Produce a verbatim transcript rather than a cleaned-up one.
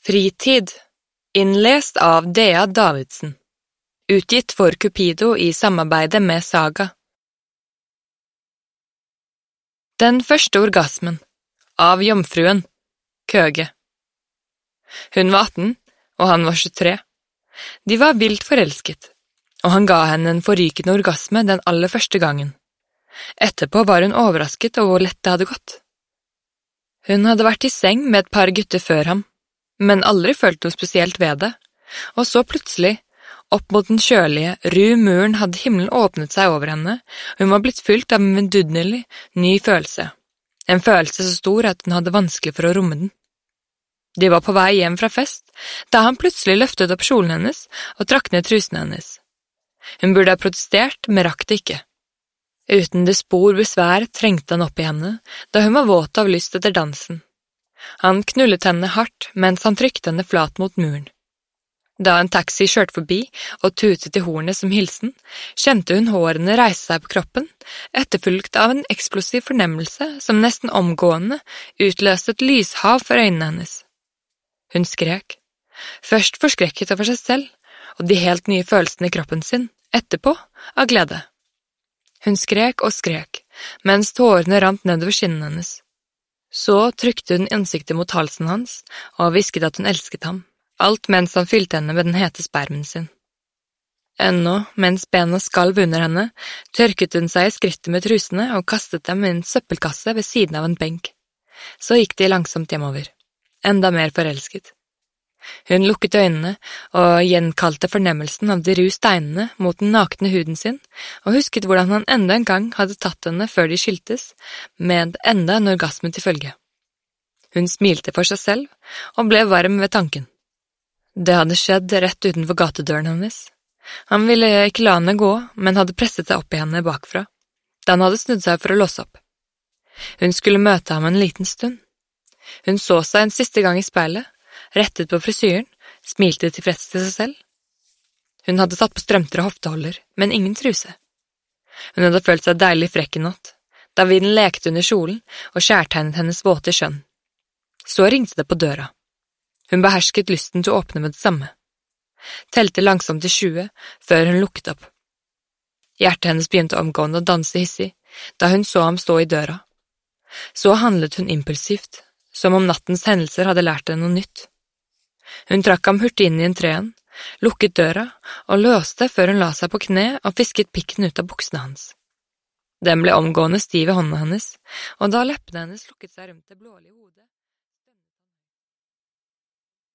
Fritid, innlest av Dea Davidsen, utgitt for Cupido i samarbeide med Saga. Den første orgasmen, av jomfruen, Køge. Hun var atten, og han var tjuetre. De var vilt forelsket, og han ga henne en forrykende orgasme den aller første gangen. Etterpå var hun overrasket over hvor lett det hadde gått. Hun hadde vært i seng med et par gutter før ham, men aldri følt noe spesielt ved det, og så plutselig, opp mot den kjølige, ru muren hadde himmelen åpnet seg over henne, og hun var blitt fylt av en vidunderlig, ny følelse. En følelse så stor at hun hadde vanskelig for å romme den. De var på vei hjem fra fest, da han plutselig løftet opp kjolen hennes og trakk ned trusen hennes. Hun burde ha protestert, men rakk det ikke. Uten det spor besvær trengte han opp i henne, da hun var våt av lyst etter dansen. Han knullet henne hardt mens han trykte henne flat mot muren. Da en taxi kjørte forbi og tutet i hornet som hilsen, kjente hun hårene reise seg på kroppen, etterfulgt av en eksplosiv fornemmelse som nesten omgående utløste et lyshav for øynene hennes. Hun skrek, først forskrekket over seg selv og de helt nye følelsene i kroppen sin, etterpå av glede. Hun skrek og skrek, mens tårene rant nedover skinnene hennes. Så trykte hun ansiktet mot halsen hans og hvisket at hun elsket ham, alt mens han fylte henne med den hete spermen sin. Ennå, mens bena skalv under henne, tørket hun seg i skrittet med trusene og kastet dem i en søppelkasse ved siden av en benk. Så gikk de langsomt hjemover, enda mer forelsket. Hun lukket øynene og gjenkalte fornemmelsen av de ru steinene mot den nakne huden sin, og husket hvordan han enda en gang hadde tatt henne før de skiltes, med enda en orgasme til følge. Hun smilte for seg selv og ble varm ved tanken. Det hadde skjedd rett utenfor gatedøren hennes. Han ville ikke la henne gå, men hadde presset seg opp i henne bakfra, da han hadde snudd seg for å låse opp. Hun skulle møte ham en liten stund. Hun så seg en siste gang i speilet, rettet på frisyren, smilte tilfreds til seg selv. Hun hadde tatt på strømter og hofteholder, men ingen truse. Hun hadde følt seg deilig frekk i natt, da vinden lekte under kjolen og skjærtegnet hennes våte skjønn. Så ringte det på døra. Hun behersket lysten til å åpne med det samme. Telte langsomt til tjue, før hun lukket opp. Hjertet hennes begynte omgående å danse hissig, da hun så ham stå i døra. Så handlet hun impulsivt, som om nattens hendelser hadde lært henne noe nytt. Hun trakk ham hurtig inn i en treen, lukket døra og låste før hun la seg på kne og fisket pikken ut av buksene hans. Den ble omgående stiv i hånden hennes, og da leppene hennes lukket seg rundt det blålige hodet,